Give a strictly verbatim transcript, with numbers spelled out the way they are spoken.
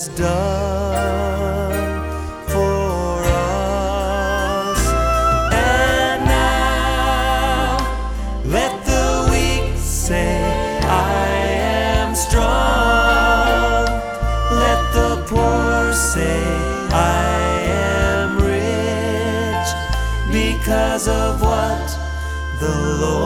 done for us. And now let the weak say, I am strong. Let the poor say, I am rich, because of what the Lord